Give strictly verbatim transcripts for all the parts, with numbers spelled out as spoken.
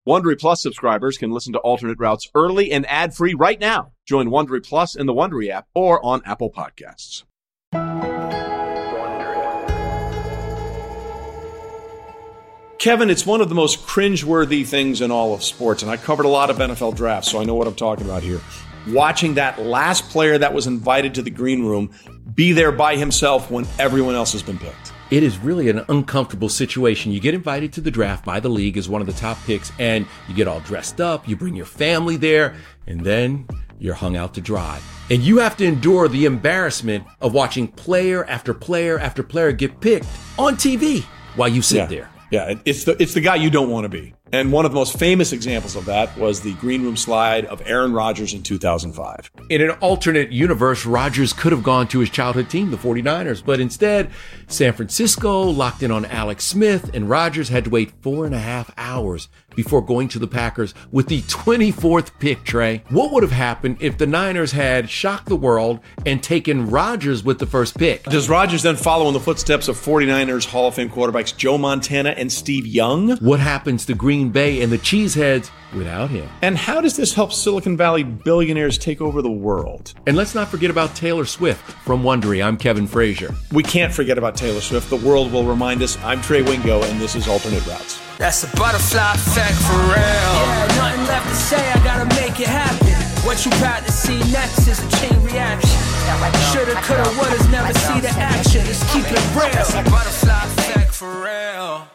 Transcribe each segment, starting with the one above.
Wondery Plus subscribers can listen to Alternate Routes early and ad-free right now. Join Wondery Plus in the Wondery app or on Apple Podcasts. Kevin, it's one of the most cringeworthy things in all of sports, and I covered a lot of N F L drafts, so I know what I'm talking about here. Watching that last player that was invited to the green room be there by himself when everyone else has been picked. It is really an uncomfortable situation. You get invited to the draft by the league as one of the top picks, and you get all dressed up, you bring your family there, and then you're hung out to dry. And you have to endure the embarrassment of watching player after player after player get picked on T V while you sit yeah. there. Yeah, it's the it's the guy you don't want to be. And one of the most famous examples of that was the green room slide of Aaron Rodgers in two thousand five. In an alternate universe, Rodgers could have gone to his childhood team, the forty-niners, but instead, San Francisco locked in on Alex Smith, and Rodgers had to wait four and a half hours before going to the Packers with the twenty-fourth pick, Trey. What would have happened if the Niners had shocked the world and taken Rodgers with the first pick? Does Rodgers then follow in the footsteps of forty-niners Hall of Fame quarterbacks Joe Montana and Steve Young? What happens to Green Bay and the Cheeseheads without him? And how does this help Silicon Valley billionaires take over the world? And let's not forget about Taylor Swift. From Wondery, I'm Kevin Frazier. We can't forget about Taylor Swift. The world will remind us. I'm Trey Wingo, and this is Alternate Routes. That's a butterfly effect for real. Yeah, nothing left to say, I gotta make it happen. What you about to see next is a chain reaction. Shoulda, coulda, wouldas, never see the action. Let's keep it real. That's a butterfly effect for real.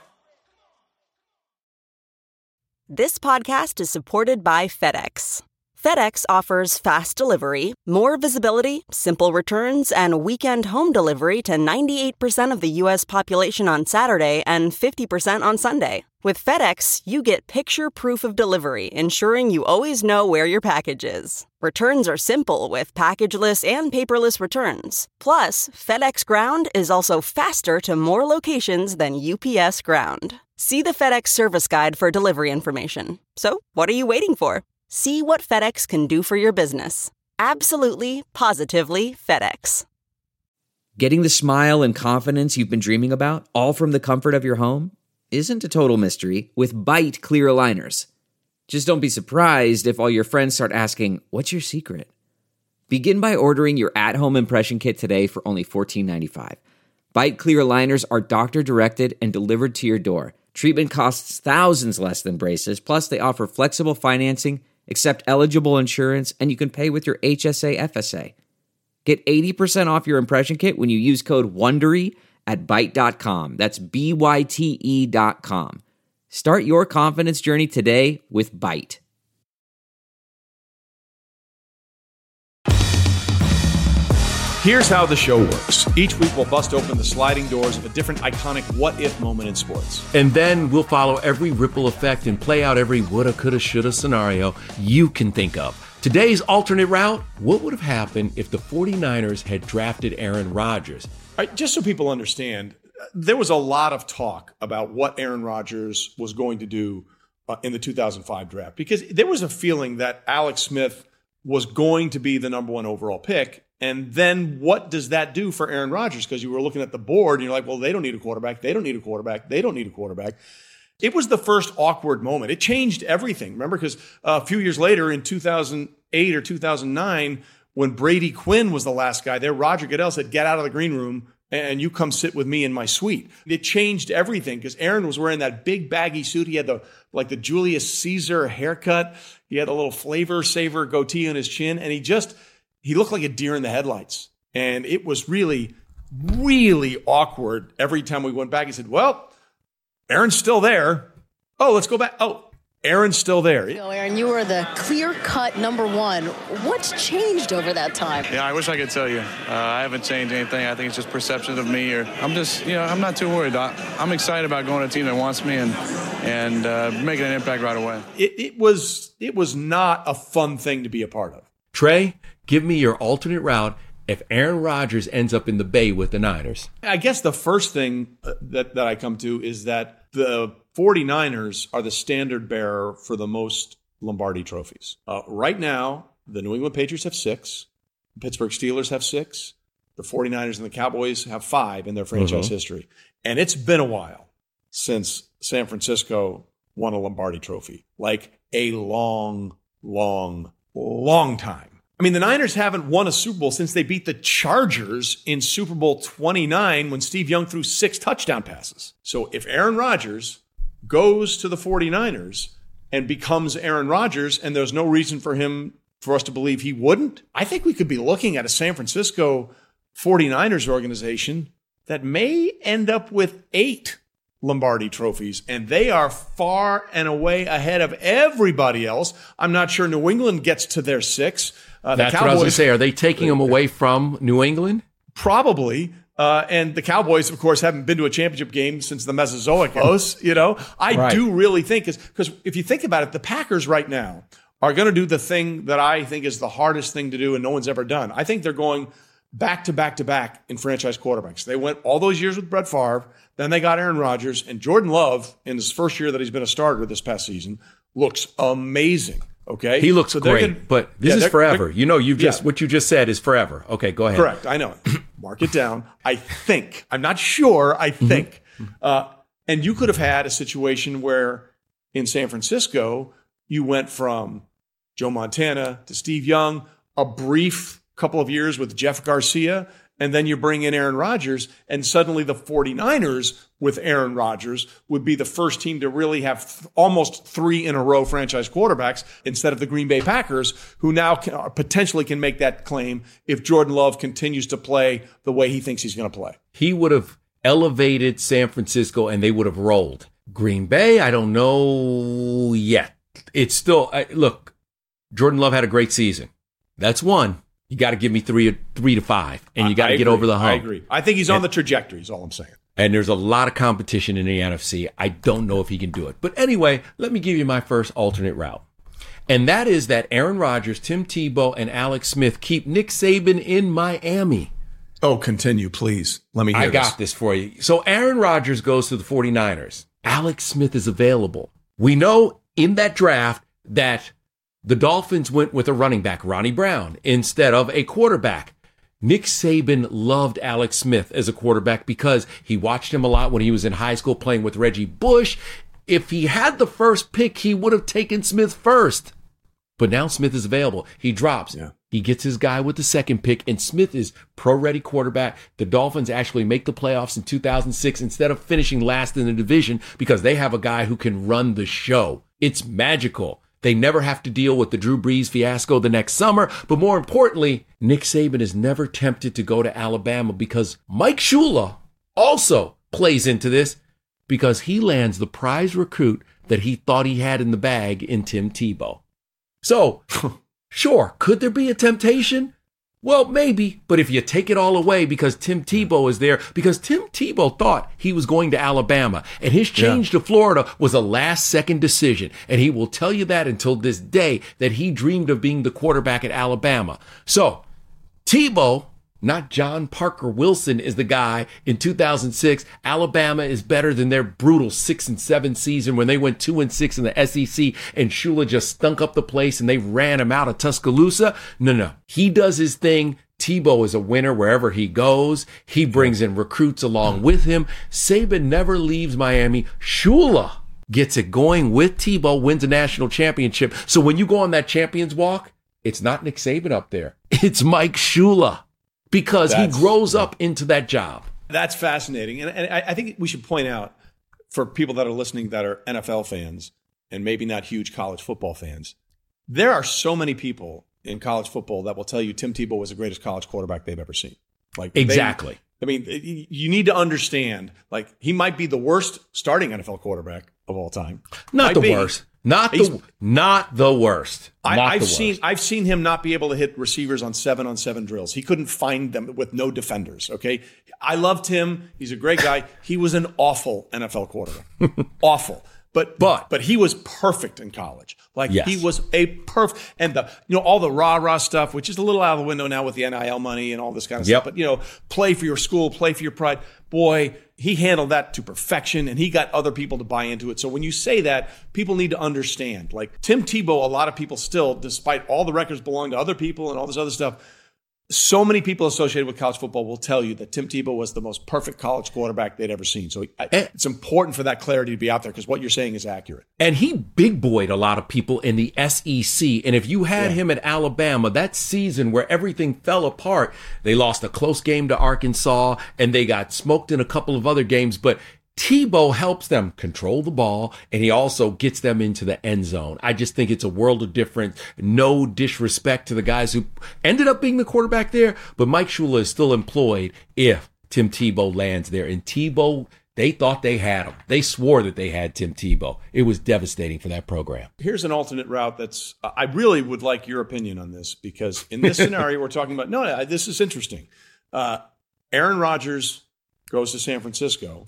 This podcast is supported by FedEx. FedEx offers fast delivery, more visibility, simple returns, and weekend home delivery to ninety-eight percent of the U S population on Saturday and fifty percent on Sunday. With FedEx, you get picture proof of delivery, ensuring you always know where your package is. Returns are simple with packageless and paperless returns. Plus, FedEx Ground is also faster to more locations than U P S Ground. See the FedEx service guide for delivery information. So, what are you waiting for? See what FedEx can do for your business. Absolutely, positively FedEx. Getting the smile and confidence you've been dreaming about, all from the comfort of your home, isn't a total mystery with Byte clear aligners. Just don't be surprised if all your friends start asking, "What's your secret?" Begin by ordering your at-home impression kit today for only fourteen ninety-five. Byte clear aligners are doctor-directed and delivered to your door. Treatment costs thousands less than braces, plus they offer flexible financing, accept eligible insurance, and you can pay with your H S A F S A. Get eighty percent off your impression kit when you use code WONDERY at byte dot com. That's B Y T E dot com. Start your confidence journey today with Byte. Here's how the show works. Each week we'll bust open the sliding doors of a different iconic what-if moment in sports. And then we'll follow every ripple effect and play out every woulda, coulda, shoulda scenario you can think of. Today's alternate route, what would have happened if the forty-niners had drafted Aaron Rodgers? All right, just so people understand, there was a lot of talk about what Aaron Rodgers was going to do uh, in the two thousand five draft, because there was a feeling that Alex Smith was going to be the number one overall pick. And then what does that do for Aaron Rodgers? Because you were looking at the board and you're like, well, they don't need a quarterback. They don't need a quarterback. They don't need a quarterback. It was the first awkward moment. It changed everything. Remember, because a few years later in two thousand eight or two thousand nine, when Brady Quinn was the last guy there, Roger Goodell said, get out of the green room and you come sit with me in my suite. It changed everything because Aaron was wearing that big baggy suit. He had the like the Julius Caesar haircut. He had a little flavor saver goatee on his chin. And he just, he looked like a deer in the headlights. And it was really, really awkward every time we went back. He said, well, Aaron's still there. Oh, let's go back. Oh, Aaron's still there. No, Aaron, you were the clear-cut number one. What's changed over that time? Yeah, I wish I could tell you. Uh, I haven't changed anything. I think it's just perceptions of me. Or I'm just, you know, I'm not too worried. I, I'm excited about going to a team that wants me and and uh, making an impact right away. It, it was it was not a fun thing to be a part of. Trey, give me your alternate route if Aaron Rodgers ends up in the Bay with the Niners. I guess the first thing that, that I come to is that the forty-niners are the standard bearer for the most Lombardi trophies. Uh, right now, the New England Patriots have six. The Pittsburgh Steelers have six. The forty-niners and the Cowboys have five in their franchise uh-huh. history. And it's been a while since San Francisco won a Lombardi trophy. Like a long, long, long time. I mean, the Niners haven't won a Super Bowl since they beat the Chargers in Super Bowl twenty-nine when Steve Young threw six touchdown passes. So if Aaron Rodgers goes to the 49ers and becomes Aaron Rodgers, and there's no reason for him, for us to believe he wouldn't, I think we could be looking at a San Francisco 49ers organization that may end up with eight Lombardi trophies, and they are far and away ahead of everybody else. I'm not sure New England gets to their six. Uh, That's the Cowboys, what I was going to say. Are they taking them away from New England? Probably. Uh, and the Cowboys, of course, haven't been to a championship game since the Mesozoic age. You know, I Right. do really think is because if you think about it, the Packers right now are going to do the thing that I think is the hardest thing to do and no one's ever done. I think they're going back to back to back in franchise quarterbacks. They went all those years with Brett Favre, then they got Aaron Rodgers, and Jordan Love, in his first year that he's been a starter this past season, looks amazing. Okay, He looks So they're great, gonna- but this Yeah, is they're- forever. they're- You know, you've just Yeah. what you just said is forever. Okay, go ahead. Correct. I know it. Mark it down. I think. I'm not sure. I think. Uh, and you could have had a situation where in San Francisco, you went from Joe Montana to Steve Young, a brief couple of years with Jeff Garcia, and then you bring in Aaron Rodgers, and suddenly the 49ers with Aaron Rodgers would be the first team to really have th- almost three in a row franchise quarterbacks instead of the Green Bay Packers, who now can, uh, potentially can make that claim if Jordan Love continues to play the way he thinks he's going to play. He would have elevated San Francisco and they would have rolled. Green Bay, I don't know yet. It's still, I, look, Jordan Love had a great season. That's one. You got to give me three, three to five, and you got to get agree. over the hump. I agree. I think he's on the trajectory is all I'm saying. And there's a lot of competition in the N F C. I don't know if he can do it. But anyway, let me give you my first alternate route. And that is that Aaron Rodgers, Tim Tebow, and Alex Smith keep Nick Saban in Miami. Oh, continue, please. Let me hear I got this for you. So Aaron Rodgers goes to the 49ers. Alex Smith is available. We know in that draft that the Dolphins went with a running back, Ronnie Brown, instead of a quarterback. Nick Saban loved Alex Smith as a quarterback because he watched him a lot when he was in high school playing with Reggie Bush. If he had the first pick, he would have taken Smith first. But now Smith is available. He drops. Yeah. He gets his guy with the second pick, and Smith is pro-ready quarterback. The Dolphins actually make the playoffs in two thousand six instead of finishing last in the division because they have a guy who can run the show. It's magical. They never have to deal with the Drew Brees fiasco the next summer. But more importantly, Nick Saban is never tempted to go to Alabama because Mike Shula also plays into this because he lands the prize recruit that he thought he had in the bag in Tim Tebow. So, sure, could there be a temptation? Well, maybe, but if you take it all away because Tim Tebow is there, because Tim Tebow thought he was going to Alabama, and his change yeah. to Florida was a last-second decision, and he will tell you that until this day that he dreamed of being the quarterback at Alabama. So, Tebow, not John Parker Wilson, is the guy in two thousand six. Alabama is better than their brutal six and seven season when they went two and six in the S E C and Shula just stunk up the place and they ran him out of Tuscaloosa. No, no. He does his thing. Tebow is a winner wherever he goes. He brings in recruits along with him. Saban never leaves Miami. Shula gets it going with Tebow, wins a national championship. So when you go on that champions walk, it's not Nick Saban up there. It's Mike Shula. Because That's, he grows up into that job. That's fascinating. And, and I, I think we should point out for people that are listening that are N F L fans and maybe not huge college football fans, there are so many people in college football that will tell you Tim Tebow was the greatest college quarterback they've ever seen. Like Exactly. They, I mean, you need to understand, like, he might be the worst starting N F L quarterback of all time. Not might the be. worst. Not the not the worst. I, not I've the seen worst. I've seen him not be able to hit receivers on seven on seven drills. He couldn't find them with no defenders. Okay, I loved him. He's a great guy. He was an awful N F L quarterback. Awful. But but but he was perfect in college. Like yes. he was a perfect, and the you know all the rah rah stuff, which is a little out of the window now with the N I L money and all this kind of yep. stuff. But you know, play for your school, play for your pride. Boy, he handled that to perfection, and he got other people to buy into it. So when you say that, people need to understand. Like Tim Tebow, a lot of people still, despite all the records belong to other people and all this other stuff, so many people associated with college football will tell you that Tim Tebow was the most perfect college quarterback they'd ever seen. So I, it's important for that clarity to be out there because what you're saying is accurate. And he big boyed a lot of people in the S E C. And if you had Yeah. him at Alabama, that season where everything fell apart, they lost a close game to Arkansas and they got smoked in a couple of other games. But Tebow helps them control the ball, and he also gets them into the end zone. I just think it's a world of difference. No disrespect to the guys who ended up being the quarterback there, but Mike Shula is still employed if Tim Tebow lands there. And Tebow, they thought they had him. They swore that they had Tim Tebow. It was devastating for that program. Here's an alternate route that's, I really would like your opinion on this because in this scenario we're talking about, no, no this is interesting. Uh, Aaron Rodgers goes to San Francisco.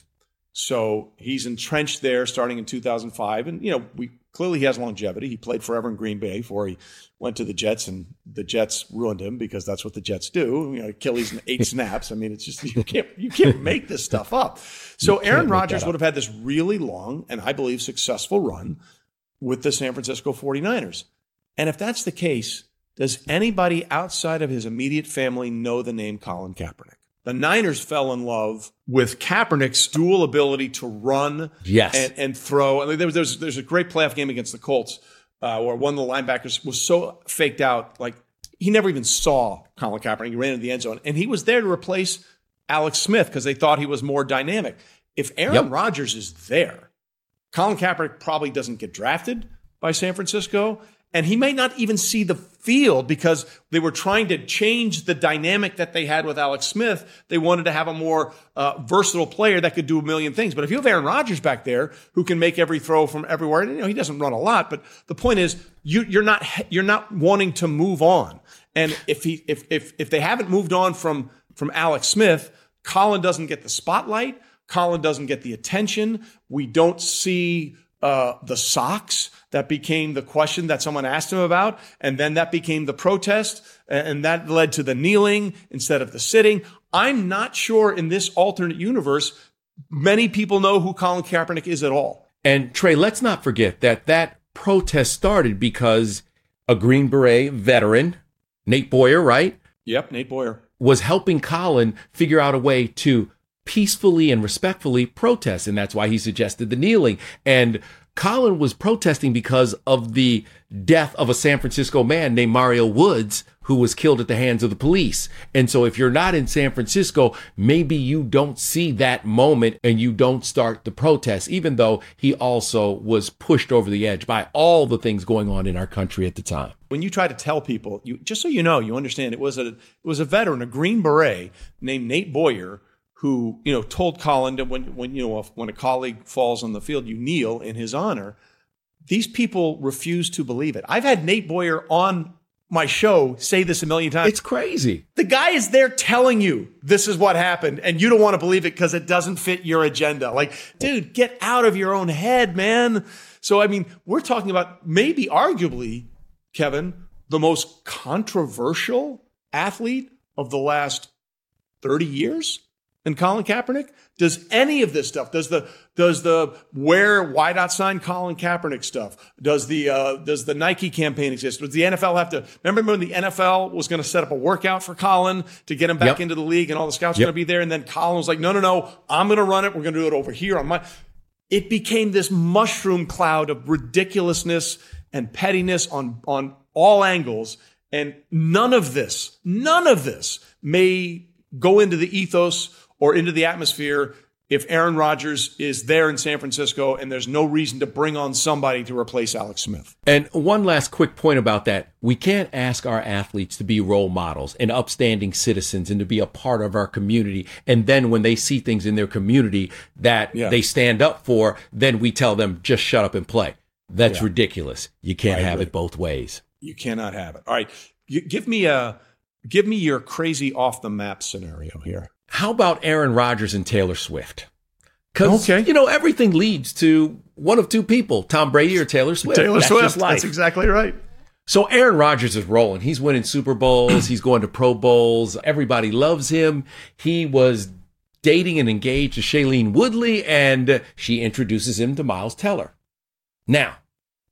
So he's entrenched there starting in two thousand five. And, you know, we clearly he has longevity. He played forever in Green Bay before he went to the Jets, and the Jets ruined him because that's what the Jets do. You know, Achilles in eight snaps. I mean, it's just you can't you can't make this stuff up. So Aaron Rodgers would have had this really long and I believe successful run with the San Francisco forty-niners. And if that's the case, does anybody outside of his immediate family know the name Colin Kaepernick? The Niners fell in love with Kaepernick's dual ability to run Yes. and, and throw. I mean, there was, there's, there's a great playoff game against the Colts uh, where one of the linebackers was so faked out, like he never even saw Colin Kaepernick. He ran into the end zone, and he was there to replace Alex Smith because they thought he was more dynamic. If Aaron Yep. Rodgers is there, Colin Kaepernick probably doesn't get drafted by San Francisco, and he may not even see the field because they were trying to change the dynamic that they had with Alex Smith. They wanted to have a more uh, versatile player that could do a million things. But if you have Aaron Rodgers back there who can make every throw from everywhere, and you know he doesn't run a lot, but the point is you, you're not you're not wanting to move on. And if he if if if they haven't moved on from from Alex Smith, Colin doesn't get the spotlight. Colin doesn't get the attention. We don't see uh, the socks. That became the question that someone asked him about. And then that became the protest. And that led to the kneeling instead of the sitting. I'm not sure in this alternate universe, many people know who Colin Kaepernick is at all. And Trey, let's not forget that that protest started because a Green Beret veteran, Nate Boyer, right? Yep, Nate Boyer. Was helping Colin figure out a way to peacefully and respectfully protest. And that's why he suggested the kneeling. And Colin was protesting because of the death of a San Francisco man named Mario Woods, who was killed at the hands of the police. And so if you're not in San Francisco, maybe you don't see that moment and you don't start the protest, even though he also was pushed over the edge by all the things going on in our country at the time. When you try to tell people, you just so you know, you understand, it was a it was a veteran, a Green Beret named Nate Boyer, who, you know, told Colin that when, when, you know, when a colleague falls on the field, you kneel in his honor. These people refuse to believe it. I've had Nate Boyer on my show say this a million times. It's crazy. The guy is there telling you this is what happened, and you don't want to believe it because it doesn't fit your agenda. Like, dude, get out of your own head, man. So, I mean, we're talking about maybe arguably, Kevin, the most controversial athlete of the last thirty years. And Colin Kaepernick? Does any of this stuff, does the does the wear wideout sign Colin Kaepernick stuff, does the uh, does the Nike campaign exist? Does the N F L have to, remember when the N F L was going to set up a workout for Colin to get him back Yep. into the league and all the scouts Yep. were going to be there, and then Colin was like, no, no, no, I'm going to run it. We're going to do it over here on my. It became this mushroom cloud of ridiculousness and pettiness on on all angles, and none of this, none of this may go into the ethos or into the atmosphere if Aaron Rodgers is there in San Francisco and there's no reason to bring on somebody to replace Alex Smith. And one last quick point about that. We can't ask our athletes to be role models and upstanding citizens and to be a part of our community. And then when they see things in their community that Yeah. they stand up for, then we tell them, just shut up and play. That's Yeah. ridiculous. You can't I have agree. it both ways. You cannot have it. All right. You, give me a give me your crazy off the map scenario here. How about Aaron Rodgers and Taylor Swift? Because, Okay. you know, everything leads to one of two people, Tom Brady or Taylor Swift. Taylor That's Swift. just life. That's exactly right. So Aaron Rodgers is rolling. He's winning Super Bowls. He's going to Pro Bowls. Everybody loves him. He was dating and engaged to Shailene Woodley, and she introduces him to Miles Teller. Now,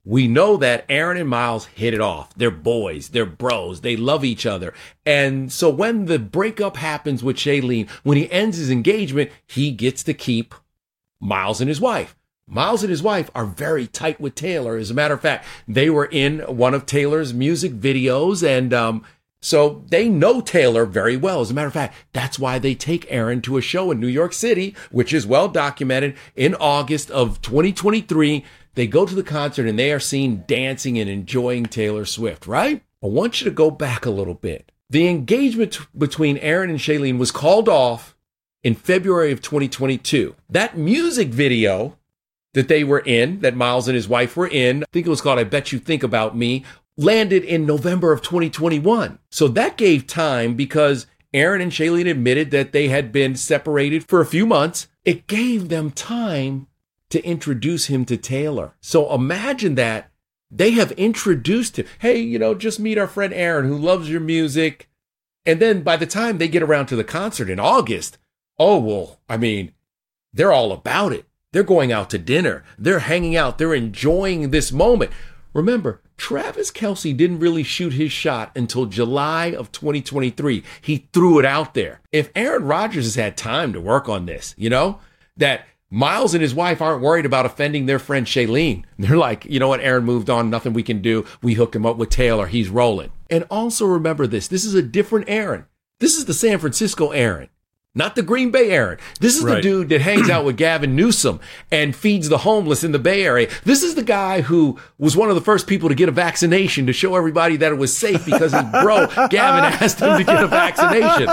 we know that Aaron and Miles hit it off. They're boys. They're bros. They love each other. And so when the breakup happens with Shailene, when he ends his engagement, he gets to keep Miles and his wife. Miles and his wife are very tight with Taylor. As a matter of fact, they were in one of Taylor's music videos, and um, so they know Taylor very well. As a matter of fact, that's why they take Aaron to a show in New York City, which is well documented. In August of twenty twenty-three, they go to the concert and they are seen dancing and enjoying Taylor Swift, right? I want you to go back a little bit. The engagement t- between Aaron and Shailene was called off in February of twenty twenty-two. That music video that they were in, that Miles and his wife were in, I think it was called I Bet You Think About Me, landed in November of twenty twenty-one. So that gave time because Aaron and Shailene admitted that they had been separated for a few months. It gave them time to introduce him to Taylor. So imagine that. They have introduced him. Hey, you know, just meet our friend Aaron who loves your music. And then by the time they get around to the concert in August, oh, well, I mean, they're all about it. They're going out to dinner. They're hanging out. They're enjoying this moment. Remember, Travis Kelce didn't really shoot his shot until July of twenty twenty-three. He threw it out there. If Aaron Rodgers has had time to work on this, you know, that Miles and his wife aren't worried about offending their friend Shailene. They're like, you know what, Aaron moved on, nothing we can do. We hooked him up with Taylor. He's rolling. And also remember this. This is a different Aaron. This is the San Francisco Aaron. Not the Green Bay Aaron. This is right. The dude that hangs out with Gavin Newsom and feeds the homeless in the Bay Area. This is the guy who was one of the first people to get a vaccination to show everybody that it was safe because his bro, Gavin, asked him to get a vaccination.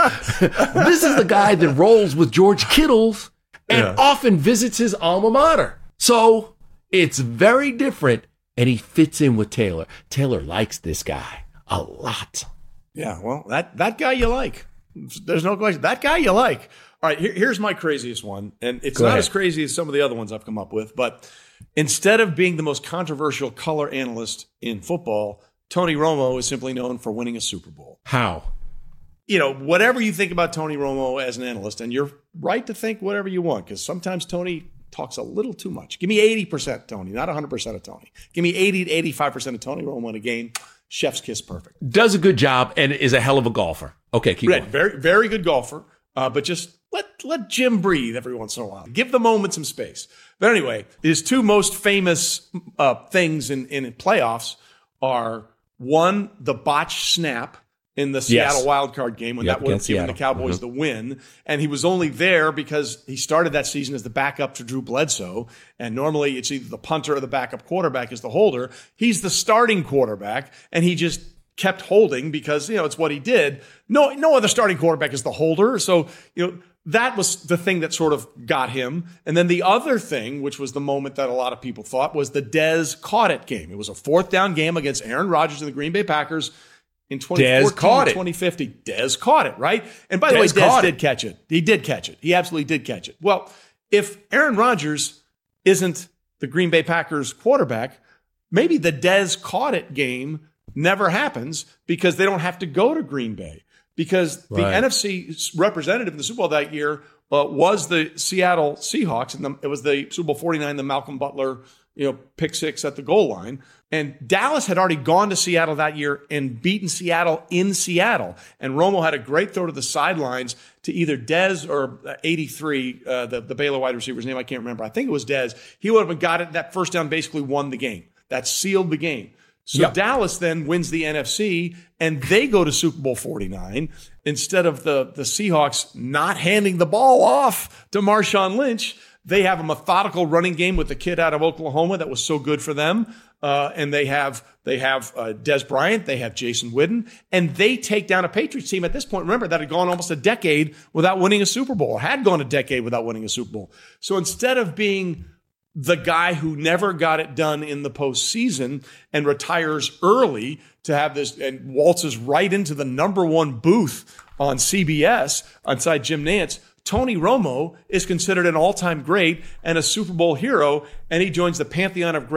This is the guy that rolls with George Kittles and yeah. often visits his alma mater. So it's very different, and he fits in with Taylor. Taylor likes this guy a lot. Yeah, well, that, that guy you like. There's no question. That guy you like. All right, here, here's my craziest one. And it's Go not ahead. as crazy as some of the other ones I've come up with. But instead of being the most controversial color analyst in football, Tony Romo is simply known for winning a Super Bowl. How? You know, whatever you think about Tony Romo as an analyst, and you're right to think whatever you want, because sometimes Tony talks a little too much. Give me eighty percent Tony, not one hundred percent of Tony. Give me eighty to eighty-five percent of Tony Romo in a game. Chef's kiss perfect. Does a good job and is a hell of a golfer. Okay, keep right, going. Very, very good golfer, uh, but just let let Jim breathe every once in a while. Give the moment some space. But anyway, his two most famous uh, things in, in playoffs are, one, the botched snap in the Seattle yes. wildcard game when yep, that would have given the Cowboys mm-hmm. the win. And he was only there because he started that season as the backup to Drew Bledsoe. And normally it's either the punter or the backup quarterback is the holder. He's the starting quarterback, and he just kept holding because, you know, it's what he did. No, no other starting quarterback is the holder. So, you know, that was the thing that sort of got him. And then the other thing, which was the moment that a lot of people thought, was the Dez caught it game. It was a fourth down game against Aaron Rodgers and the Green Bay Packers. In twenty fourteen, twenty fifty, Dez caught it, right? And by the way, Dez did catch it. He did catch it. He absolutely did catch it. Well, if Aaron Rodgers isn't the Green Bay Packers quarterback, maybe the Dez caught it game never happens because they don't have to go to Green Bay. Because the right. N F C representative in the Super Bowl that year uh, was the Seattle Seahawks, and the, it was the Super Bowl forty-nine, the Malcolm Butler, you know, pick six at the goal line. And Dallas had already gone to Seattle that year and beaten Seattle in Seattle. And Romo had a great throw to the sidelines to either Dez or eighty-three, uh, the, the Baylor wide receiver's name, I can't remember. I think it was Dez. He would have got it. That first down basically won the game. That sealed the game. So yep. Dallas then wins the N F C, and they go to Super Bowl forty-nine instead of the, the Seahawks not handing the ball off to Marshawn Lynch. They have a methodical running game with the kid out of Oklahoma that was so good for them. Uh, and they have they have uh, Dez Bryant, they have Jason Witten, and they take down a Patriots team at this point, remember, that had gone almost a decade without winning a Super Bowl, had gone a decade without winning a Super Bowl. So instead of being the guy who never got it done in the postseason and retires early to have this and waltzes right into the number one booth on C B S inside Jim Nantz, Tony Romo is considered an all-time great and a Super Bowl hero, and he joins the pantheon of great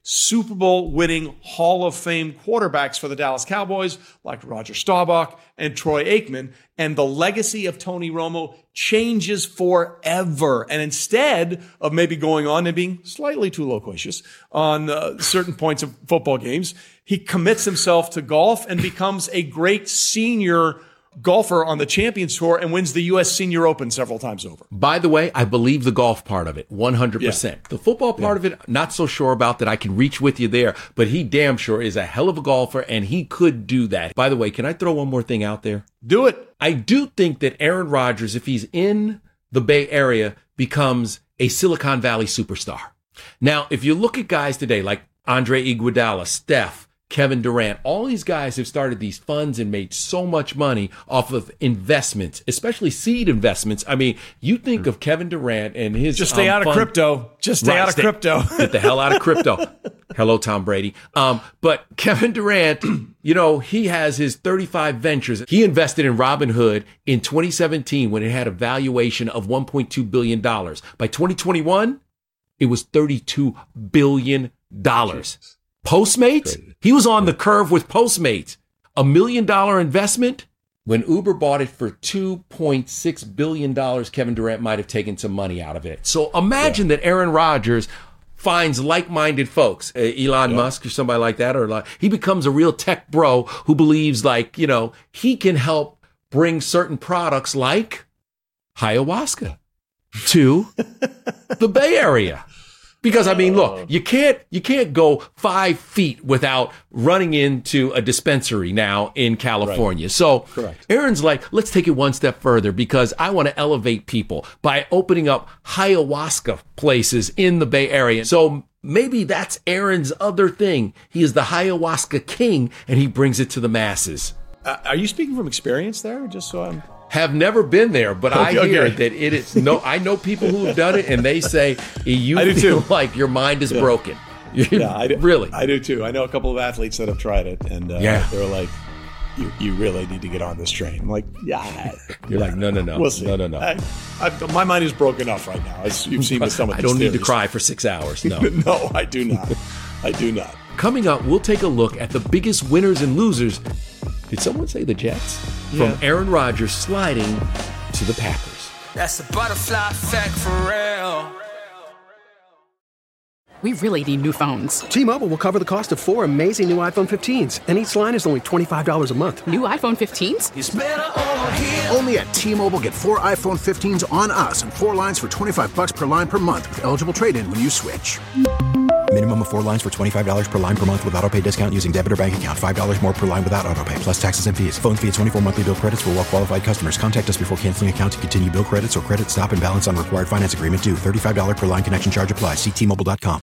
Super Bowl winning Hall of Fame quarterbacks for the Dallas Cowboys, like Roger Staubach and Troy Aikman. And the legacy of Tony Romo changes forever. And instead of maybe going on and being slightly too loquacious on uh, certain points of football games, he commits himself to golf and becomes a great senior golfer on the Champions Tour and wins the U S Senior Open several times over. By the way, I believe the golf part of it, one hundred percent. Yeah. The football part yeah. of it, not so sure about that I can reach with you there, but he damn sure is a hell of a golfer, and he could do that. By the way, can I throw one more thing out there? Do it. I do think that Aaron Rodgers, if he's in the Bay Area, becomes a Silicon Valley superstar. Now, if you look at guys today like Andre Iguodala, Steph, Kevin Durant, all these guys have started these funds and made so much money off of investments, especially seed investments. I mean, you think of Kevin Durant and his Just stay um, out of fund- crypto. Just stay Right, out of stay- crypto. Get the hell out of crypto. Hello, Tom Brady. Um, but Kevin Durant, you know, he has his thirty-five ventures. He invested in Robinhood in twenty seventeen when it had a valuation of one point two billion dollars. By twenty twenty-one, it was thirty-two billion dollars. Jesus. Postmates, he was on the curve with Postmates. A million dollar investment. When Uber bought it for two point six billion dollars, Kevin Durant might have taken some money out of it. So imagine yeah. that Aaron Rodgers finds like-minded folks, uh, Elon yeah. Musk or somebody like that, or like, he becomes a real tech bro who believes, like, you know, he can help bring certain products like ayahuasca to the Bay Area. Because, I mean, look, you can't you can't go five feet without running into a dispensary now in California. Right. So Correct. Aaron's like, let's take it one step further because I want to elevate people by opening up ayahuasca places in the Bay Area. So maybe that's Aaron's other thing. He is the ayahuasca king, and he brings it to the masses. Uh, are you speaking from experience there? Just so I'm... Have never been there, but okay, I hear okay. that it is no. I know people who have done it, and they say you I do feel too. like your mind is yeah. broken. Yeah, I do, really, I do too. I know a couple of athletes that have tried it, and uh, yeah. they're like, "You, you really need to get on this train." I'm like, "Yeah." You're like, "No, no, no, we'll see." no, no, no. I, I, my mind is broken enough right now, as you've seen with some of I these don't theories. need to cry for six hours. No, no, I do not. I do not. Coming up, we'll take a look at the biggest winners and losers. Did someone say the Jets? Yeah. From Aaron Rodgers sliding to the Packers. That's the butterfly effect for real. We really need new phones. T-Mobile will cover the cost of four amazing new iPhone fifteens, and each line is only twenty-five dollars a month. New iPhone fifteens? It's better over here. Only at T-Mobile, get four iPhone fifteens on us and four lines for twenty-five bucks per line per month with eligible trade-in when you switch. Minimum of four lines for twenty-five dollars per line per month with autopay discount using debit or bank account. five dollars more per line without autopay, plus taxes and fees. Phone fee at twenty-four monthly bill credits for well-qualified customers. Contact us before canceling account to continue bill credits or credit stop and balance on required finance agreement due. thirty-five dollars per line connection charge applies. See T Mobile dot com.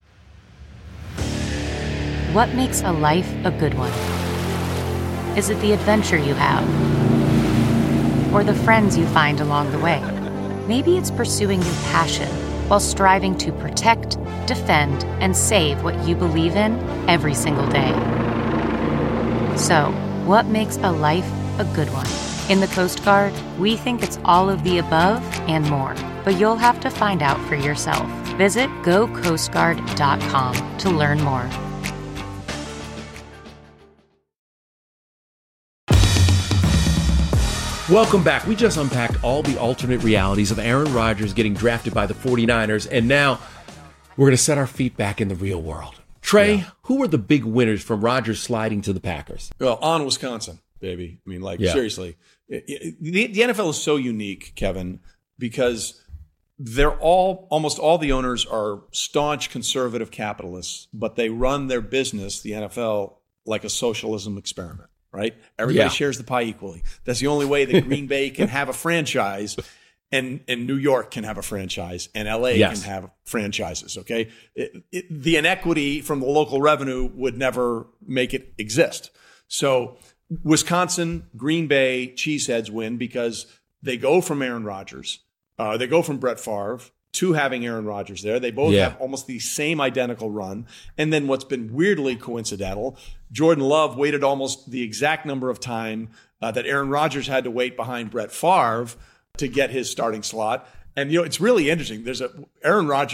What makes a life a good one? Is it the adventure you have? Or the friends you find along the way? Maybe it's pursuing your passion while striving to protect, defend, and save what you believe in every single day. So, what makes a life a good one? In the Coast Guard, we think it's all of the above and more, but you'll have to find out for yourself. Visit go coast guard dot com to learn more. Welcome back. We just unpacked all the alternate realities of Aaron Rodgers getting drafted by the forty-niners, and now we're going to set our feet back in the real world. Trey, yeah. who were the big winners from Rodgers sliding to the Packers? Well, on Wisconsin, baby. I mean, like, yeah. seriously. It, it, the, the N F L is so unique, Kevin, because they're all, almost all the owners are staunch conservative capitalists, but they run their business, the N F L, like a socialism experiment. Right? Everybody yeah. shares the pie equally. That's the only way that Green Bay can have a franchise and, and New York can have a franchise and L A yes. can have franchises, okay? It, it, the inequity from the local revenue would never make it exist. So Wisconsin, Green Bay, Cheeseheads win because they go from Aaron Rodgers, uh, they go from Brett Favre to having Aaron Rodgers there. They both yeah. have almost the same identical run. And then what's been weirdly coincidental, Jordan Love waited almost the exact number of time uh, that Aaron Rodgers had to wait behind Brett Favre to get his starting slot. And, you know, it's really interesting. There's a Aaron Rodgers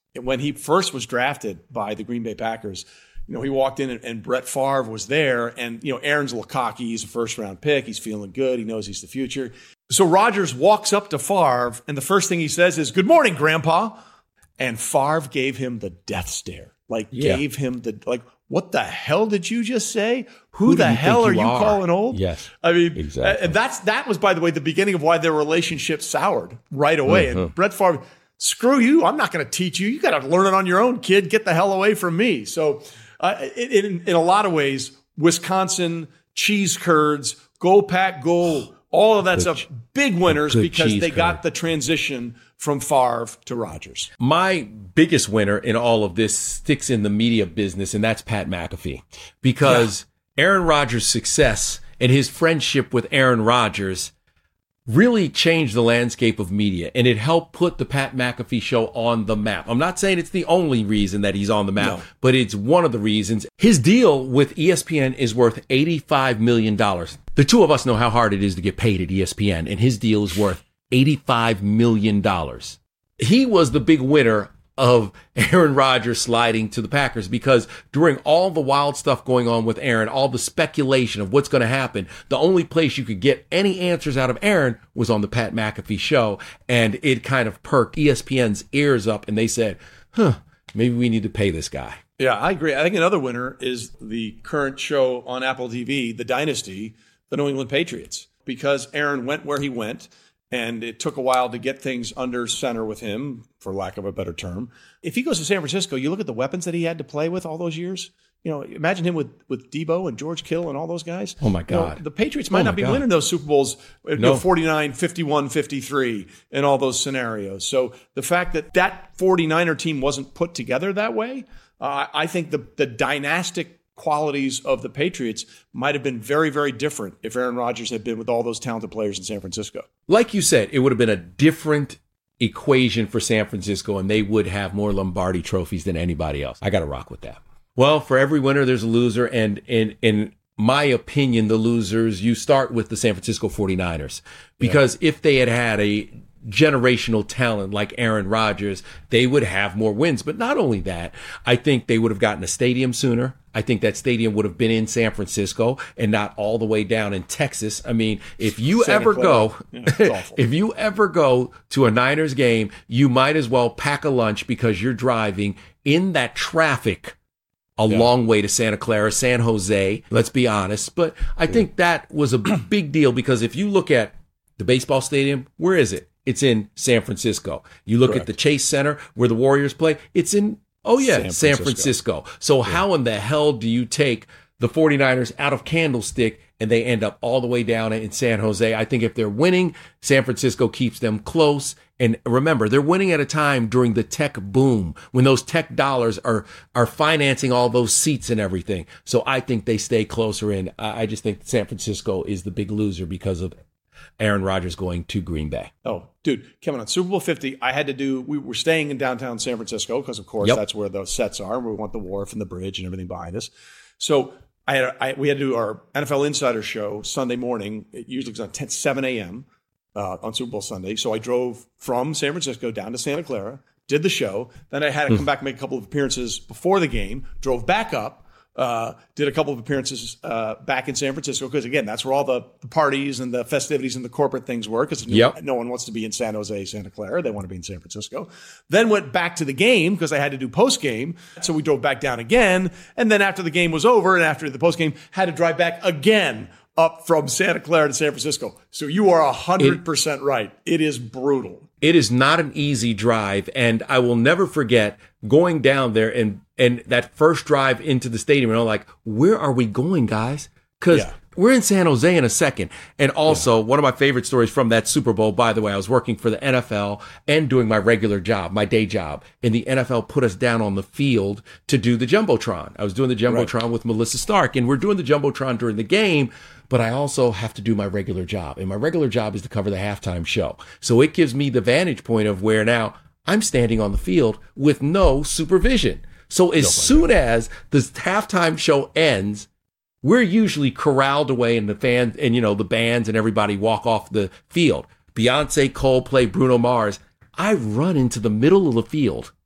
when he first was drafted by the Green Bay Packers, you know, he walked in and, and Brett Favre was there. And, you know, Aaron's a little cocky. He's a first-round pick. He's feeling good. He knows he's the future. So Rodgers walks up to Favre, and the first thing he says is, "Good morning, Grandpa." And Favre gave him the death stare. Like, yeah. gave him the, like, what the hell did you just say? Who, Who the hell are you, are? calling old? Yes. I mean, exactly. And that's, that was, by the way, the beginning of why their relationship soured right away. Mm-hmm. And Brett Favre, screw you. I'm not going to teach you. You got to learn it on your own, kid. Get the hell away from me. So, uh, in, in a lot of ways, Wisconsin, cheese curds, go pack, go, all of that good, stuff, big winners because they curd. got the transition from Favre to Rodgers. My biggest winner in all of this sticks in the media business, and that's Pat McAfee. Because yeah. Aaron Rodgers' success and his friendship with Aaron Rodgers really changed the landscape of media, and it helped put the Pat McAfee show on the map. I'm not saying it's the only reason that he's on the map, no. but it's one of the reasons. His deal with E S P N is worth eighty-five million dollars. The two of us know how hard it is to get paid at E S P N, and his deal is worth eighty-five million dollars. He was the big winner of Aaron Rodgers sliding to the Packers because during all the wild stuff going on with Aaron, all the speculation of what's going to happen, the only place you could get any answers out of Aaron was on the Pat McAfee show. And it kind of perked E S P N's ears up and they said, huh, maybe we need to pay this guy. Yeah, I agree. I think another winner is the current show on Apple T V, The Dynasty, the New England Patriots, because Aaron went where he went. And it took a while to get things under center with him, for lack of a better term. If he goes to San Francisco, you look at the weapons that he had to play with all those years. You know, imagine him with, with Debo and George Kittle and all those guys. Oh, my God. You know, the Patriots might oh not be God. winning those Super Bowls, you no. know, forty-nine, fifty-one, fifty-three, and all those scenarios. So the fact that that forty-niner team wasn't put together that way, uh, I think the the dynastic qualities of the Patriots might have been very, very different if Aaron Rodgers had been with all those talented players in San Francisco. Like you said, it would have been a different equation for San Francisco, and they would have more Lombardi trophies than anybody else. I got to rock with that. Well, for every winner, there's a loser, and in in my opinion, the losers, you start with the San Francisco forty-niners, because yeah. if they had had a generational talent like Aaron Rodgers, they would have more wins. But not only that, I think they would have gotten a stadium sooner. I think that stadium would have been in San Francisco and not all the way down in Texas. I mean, if you Santa ever Clara. go, yeah, if you ever go to a Niners game, you might as well pack a lunch because you're driving in that traffic a yeah. long way to Santa Clara, San Jose. Let's be honest. But I yeah. think that was a big deal because if you look at the baseball stadium, where is it? It's in San Francisco. You look Correct. at the Chase Center where the Warriors play. It's in, oh yeah, San San Francisco. Francisco. So yeah. how in the hell do you take the forty-niners out of Candlestick and they end up all the way down in San Jose? I think if they're winning, San Francisco keeps them close. And remember, they're winning at a time during the tech boom when those tech dollars are are financing all those seats and everything. So I think they stay closer in. I just think San Francisco is the big loser because of Aaron Rodgers going to Green Bay. Oh, dude, Kevin, on Super Bowl fifty, I had to do, we were staying in downtown San Francisco because, of course, yep. that's where those sets are. We want the wharf and the bridge and everything behind us. So I had, I, we had to do our N F L Insider show Sunday morning. It usually was on ten, seven a.m. Uh, on Super Bowl Sunday. So I drove from San Francisco down to Santa Clara, did the show. Then I had to come back and make a couple of appearances before the game, drove back up. Uh, did a couple of appearances uh, back in San Francisco because, again, that's where all the, the parties and the festivities and the corporate things were because yep. no, no one wants to be in San Jose, Santa Clara. They want to be in San Francisco. Then went back to the game because I had to do post-game. So we drove back down again. And then after the game was over and after the post-game, had to drive back again up from Santa Clara to San Francisco. So you are one hundred percent right. It is brutal. It is not an easy drive. And I will never forget going down there and And that first drive into the stadium, and I'm like, where are we going, guys? Because yeah. we're in San Jose in a second. And also, yeah. one of my favorite stories from that Super Bowl, by the way, I was working for the N F L and doing my regular job, my day job. And the N F L put us down on the field to do the Jumbotron. I was doing the Jumbotron right. with Melissa Stark, and we're doing the Jumbotron during the game. But I also have to do my regular job. And my regular job is to cover the halftime show. So it gives me the vantage point of where now I'm standing on the field with no supervision. So as soon as the halftime show ends, we're usually corralled away and the fans and, you know, the bands and everybody walk off the field. Beyonce, Coldplay, Bruno Mars. I run into the middle of the field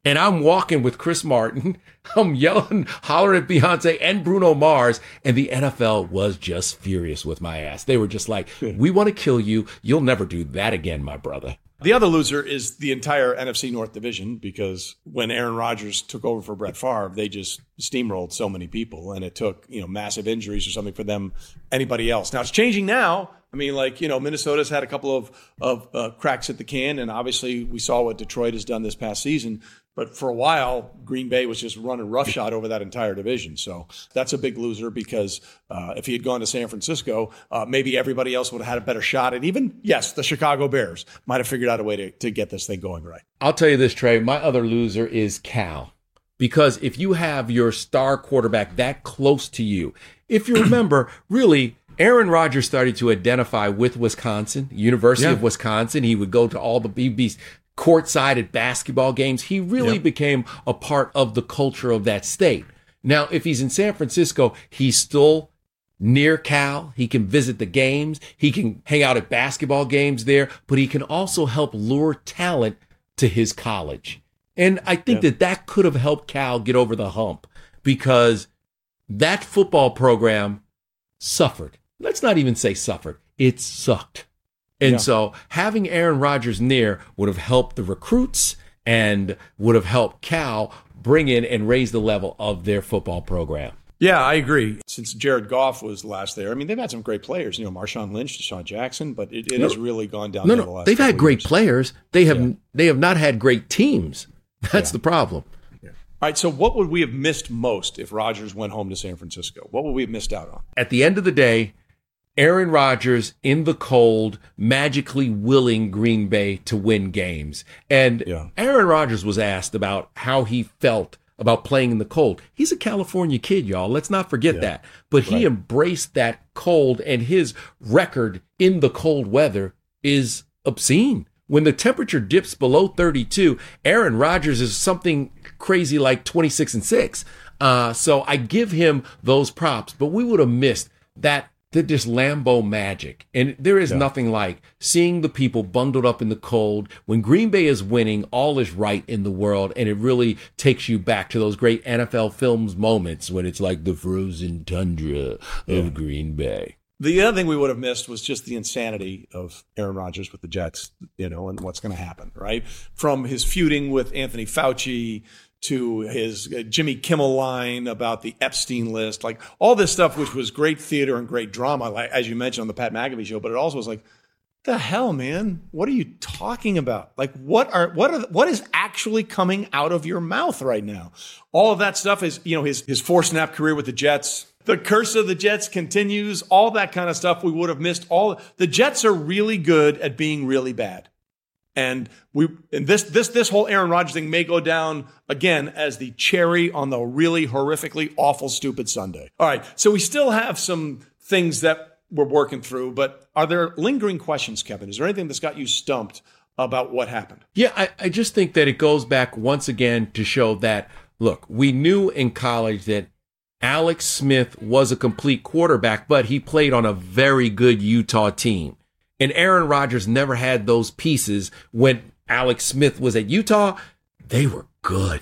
And I'm walking with Chris Martin. I'm yelling, hollering at Beyonce and Bruno Mars. And the N F L was just furious with my ass. They were just like, we want to kill you. You'll never do that again, my brother. The other loser is the entire N F C North division, because when Aaron Rodgers took over for Brett Favre, they just steamrolled so many people, and it took, you know, massive injuries or something for them, anybody else. Now it's changing now. I mean, like, you know, Minnesota's had a couple of, of uh, cracks at the can, and obviously we saw what Detroit has done this past season. But for a while, Green Bay was just running roughshod over that entire division. So that's a big loser, because uh, if he had gone to San Francisco, uh, maybe everybody else would have had a better shot. And even, yes, the Chicago Bears might have figured out a way to, to get this thing going right. I'll tell you this, Trey. My other loser is Cal. Because if you have your star quarterback that close to you, if you remember, really, Aaron Rodgers started to identify with Wisconsin, University yeah. of Wisconsin. He would go to all the B B's courtside at basketball games. He really yep. became a part of the culture of that state. Now, if he's in San Francisco, he's still near Cal. He can visit the games. He can hang out at basketball games there, but he can also help lure talent to his college. And I think yeah. that that could have helped Cal get over the hump, because that football program suffered. Let's not even say suffered. It sucked. And yeah. so having Aaron Rodgers near would have helped the recruits and would have helped Cal bring in and raise the level of their football program. Yeah, I agree. Since Jared Goff was last there, I mean, they've had some great players, you know, Marshawn Lynch, Deshaun Jackson, but it, it no, has really gone down no, the no, last they've had great years. players. They have yeah. they have not had great teams. That's yeah. the problem. Yeah. All right, so what would we have missed most if Rodgers went home to San Francisco? What would we have missed out on? At the end of the day, Aaron Rodgers in the cold, magically willing Green Bay to win games. And yeah. Aaron Rodgers was asked about how he felt about playing in the cold. He's a California kid, y'all. Let's not forget yeah. that. But he right. embraced that cold, and his record in the cold weather is obscene. When the temperature dips below thirty-two, Aaron Rodgers is something crazy like twenty-six and six. Uh, so I give him those props, but we would have missed that The just Lambeau magic. And there is yeah. nothing like seeing the people bundled up in the cold. When Green Bay is winning, all is right in the world. And it really takes you back to those great N F L films moments when it's like the frozen tundra yeah. of Green Bay. The other thing we would have missed was just the insanity of Aaron Rodgers with the Jets, you know, and what's going to happen, right? From his feuding with Anthony Fauci to his Jimmy Kimmel line about the Epstein list, like all this stuff, which was great theater and great drama, like as you mentioned on the Pat McAfee show, but it also was like, the hell, man, what are you talking about? Like, what are what are what is actually coming out of your mouth right now? All of that stuff is, you know, his his four snap career with the Jets. The curse of the Jets continues, all that kind of stuff we would have missed. All the Jets are really good at being really bad. And we and this this this whole Aaron Rodgers thing may go down again as the cherry on the really horrifically awful stupid sundae. All right, so we still have some things that we're working through, but are there lingering questions, Kevin? Is there anything that's got you stumped about what happened? Yeah, I, I just think that it goes back once again to show that, look, we knew in college that Alex Smith was a complete quarterback, but he played on a very good Utah team. And Aaron Rodgers never had those pieces. When Alex Smith was at Utah, they were good.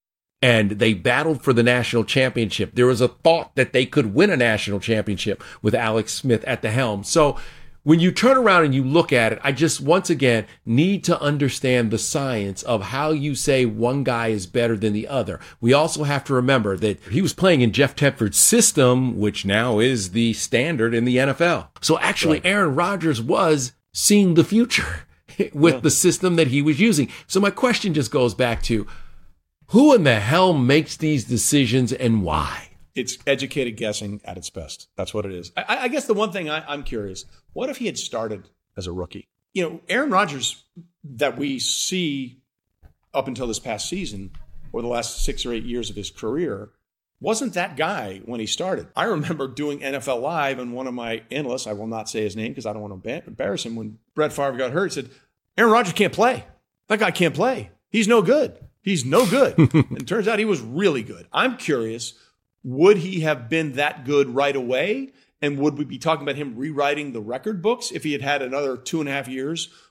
And they battled for the national championship. There was a thought that they could win a national championship with Alex Smith at the helm. So when you turn around and you look at it, I just, once again, need to understand the science of how you say one guy is better than the other. We also have to remember that he was playing in Jeff Tedford's system, which now is the standard in the N F L. So actually, right. Aaron Rodgers was seeing the future with yeah. the system that he was using. So my question just goes back to, who in the hell makes these decisions and why? It's educated guessing at its best. That's what it is. I, I guess the one thing I, I'm curious, what if he had started as a rookie? You know, Aaron Rodgers that we see up until this past season or the last six or eight years of his career wasn't that guy when he started. I remember doing N F L Live, and one of my analysts, I will not say his name because I don't want to embarrass him, when Brett Favre got hurt, said, Aaron Rodgers can't play. That guy can't play. He's no good. He's no good. And it turns out he was really good. I'm curious, would he have been that good right away? And would we be talking about him rewriting the record books if he had had another two and a half years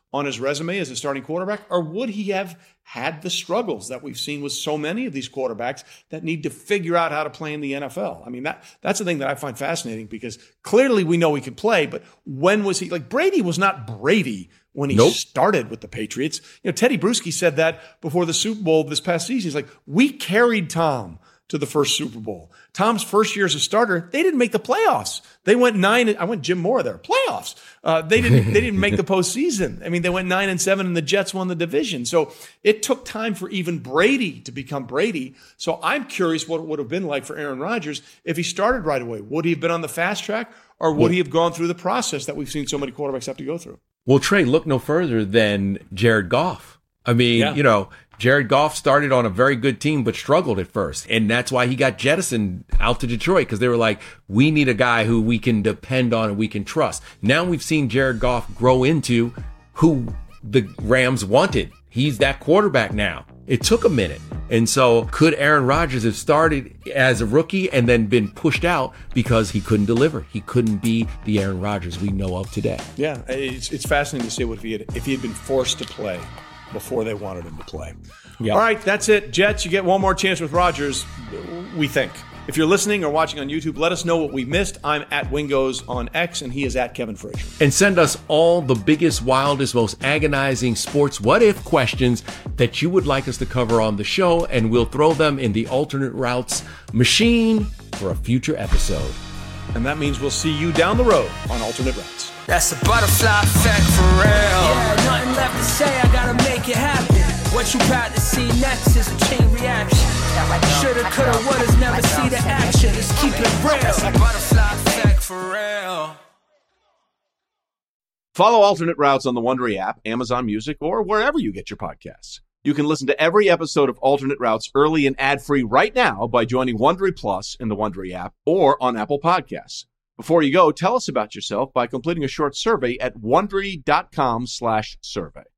on his resume as a starting quarterback? Or would he have had the struggles that we've seen with so many of these quarterbacks that need to figure out how to play in the N F L? I mean, that that's the thing that I find fascinating, because clearly we know he can play, but when was he, like Brady was not Brady when he nope. started with the Patriots. You know, Teddy Bruschi said that before the Super Bowl this past season. He's like, we carried Tom to the first Super Bowl. Tom's first year as a starter, they didn't make the playoffs. They went nine. I went Jim Moore there. Playoffs. Uh, they didn't. They didn't make the postseason. I mean, they went nine and seven, and the Jets won the division. So it took time for even Brady to become Brady. So I'm curious what it would have been like for Aaron Rodgers if he started right away. Would he have been on the fast track, or would well, he have gone through the process that we've seen so many quarterbacks have to go through? Well, Trey, look no further than Jared Goff. I mean, yeah. you know. Jared Goff started on a very good team, but struggled at first. And that's why he got jettisoned out to Detroit, because they were like, we need a guy who we can depend on and we can trust. Now we've seen Jared Goff grow into who the Rams wanted. He's that quarterback now. It took a minute. And so could Aaron Rodgers have started as a rookie and then been pushed out because he couldn't deliver? He couldn't be the Aaron Rodgers we know of today. Yeah, it's, it's fascinating to see what if he had, if he had been forced to play before they wanted him to play. Yep. All right, that's it. Jets, you get one more chance with Rodgers, we think. If you're listening or watching on YouTube, let us know what we missed. I'm at Wingos on X, and he is at Kevin Frazier. And send us all the biggest, wildest, most agonizing sports what-if questions that you would like us to cover on the show, and we'll throw them in the alternate routes machine for a future episode. And that means we'll see you down the road on alternate routes. That's a butterfly effect for real. Yeah, nothing left to say, I gotta make it happen. What you about to see next is a chain reaction. Shoulda, coulda, woulda's, never see the action. Just keep it real. That's a butterfly effect for real. Follow Alternate Routes on the Wondery app, Amazon Music, or wherever you get your podcasts. You can listen to every episode of Alternate Routes early and ad-free right now by joining Wondery Plus in the Wondery app or on Apple Podcasts. Before you go, tell us about yourself by completing a short survey at Wondery.com slash survey.